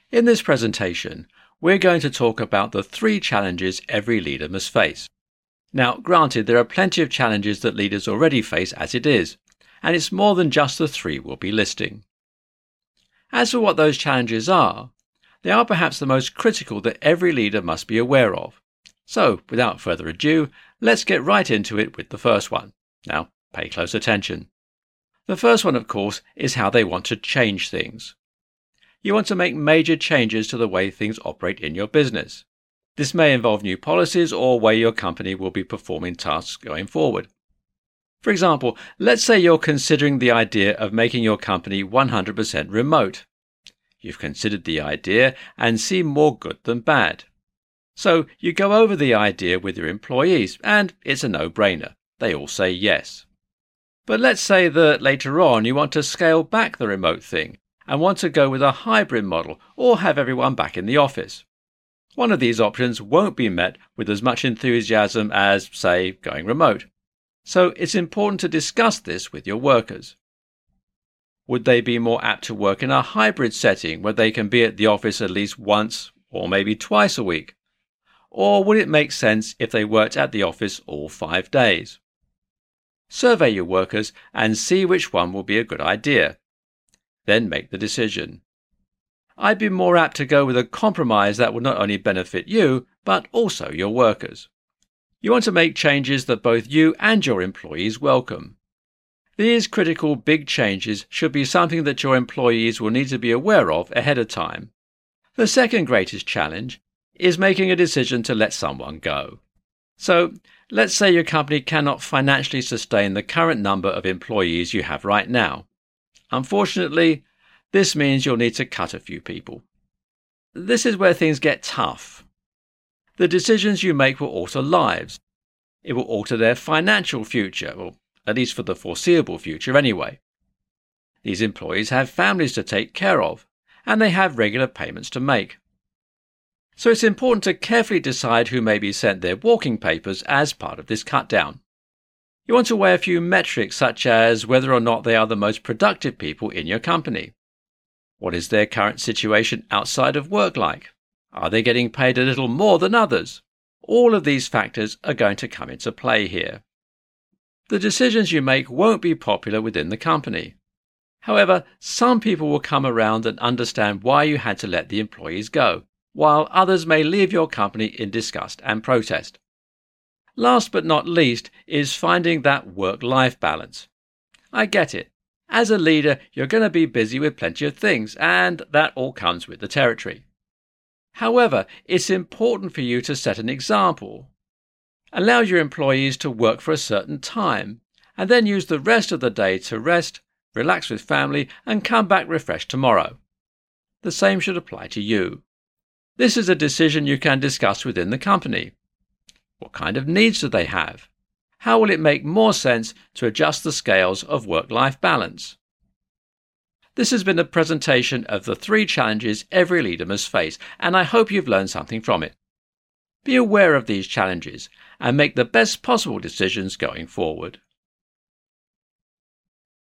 In this presentation, we're going to talk about the 3 challenges every leader must face. Now, granted, there are plenty of challenges that leaders already face as it is, and it's more than just the 3 we'll be listing. As for what those challenges are, they are perhaps the most critical that every leader must be aware of. So, without further ado, let's get right into it with the first one. Now, pay close attention. The first one, of course, is how they want to change things. You want to make major changes to the way things operate in your business. This may involve new policies or way your company will be performing tasks going forward. For example, let's say you're considering the idea of making your company 100% remote. You've considered the idea and see more good than bad. So you go over the idea with your employees and it's a no-brainer. They all say yes. But let's say that later on you want to scale back the remote thing and want to go with a hybrid model or have everyone back in the office. One of these options won't be met with as much enthusiasm as, say, going remote. So it's important to discuss this with your workers. Would they be more apt to work in a hybrid setting where they can be at the office at least once or maybe twice a week? Or would it make sense if they worked at the office all 5 days? Survey your workers and see which one will be a good idea. Then make the decision. I'd be more apt to go with a compromise that will not only benefit you, but also your workers. You want to make changes that both you and your employees welcome. These critical big changes should be something that your employees will need to be aware of ahead of time. The second greatest challenge is making a decision to let someone go. So, let's say your company cannot financially sustain the current number of employees you have right now. Unfortunately, this means you'll need to cut a few people. This is where things get tough. The decisions you make will alter lives. It will alter their financial future, or at least for the foreseeable future anyway. These employees have families to take care of, and they have regular payments to make. So it's important to carefully decide who may be sent their walking papers as part of this cut down. You want to weigh a few metrics such as whether or not they are the most productive people in your company. What is their current situation outside of work like? Are they getting paid a little more than others? All of these factors are going to come into play here. The decisions you make won't be popular within the company. However, some people will come around and understand why you had to let the employees go, while others may leave your company in disgust and protest. Last but not least is finding that work-life balance. I get it. As a leader, you're going to be busy with plenty of things, and that all comes with the territory. However, it's important for you to set an example. Allow your employees to work for a certain time, and then use the rest of the day to rest, relax with family, and come back refreshed tomorrow. The same should apply to you. This is a decision you can discuss within the company. What kind of needs do they have? How will it make more sense to adjust the scales of work-life balance? This has been a presentation of the 3 challenges every leader must face, and I hope you've learned something from it. Be aware of these challenges and make the best possible decisions going forward.